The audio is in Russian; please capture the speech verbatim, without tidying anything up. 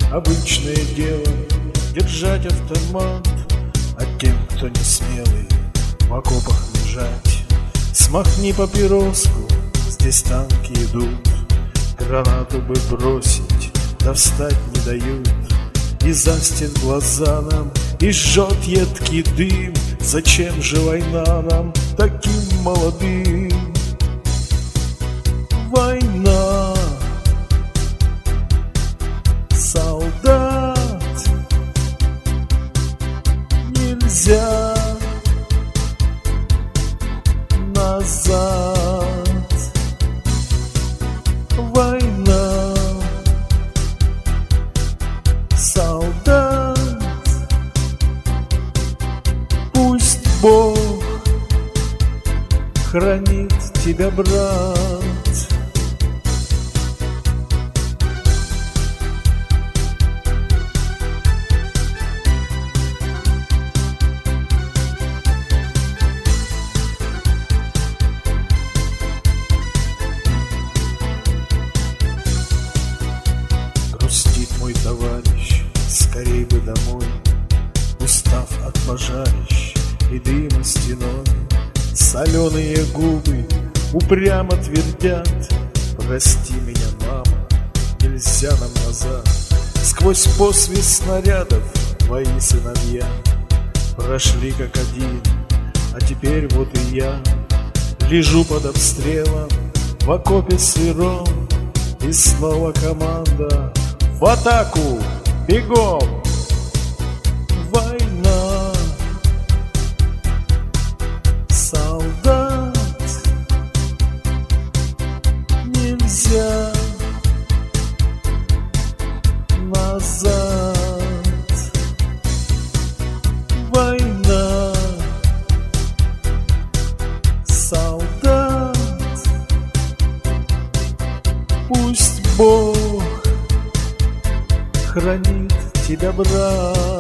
Обычное дело держать автомат, а тем, кто не смелый, в окопах лежать. Смахни папироску, здесь танки идут, гранату бы бросить, да встать не дают. И застит глаза нам, и жжет едкий дым. Зачем же война нам, таким молодым? Война, солдат, нельзя назад. Война, солдат, пусть Бог хранит тебя, брат. Грустит мой товарищ, скорей бы домой, устав от пожарищ и дыма стеной. Соленые губы упрямо твердят: прости меня, мама, нельзя нам назад. Сквозь посвист снарядов твои сыновья прошли как один, а теперь вот и я лежу под обстрелом в окопе сыром. И снова команда: в атаку, бегом! Война, солдат, нельзя назад. Война, солдат, пусть Бог хранит тебя, брат.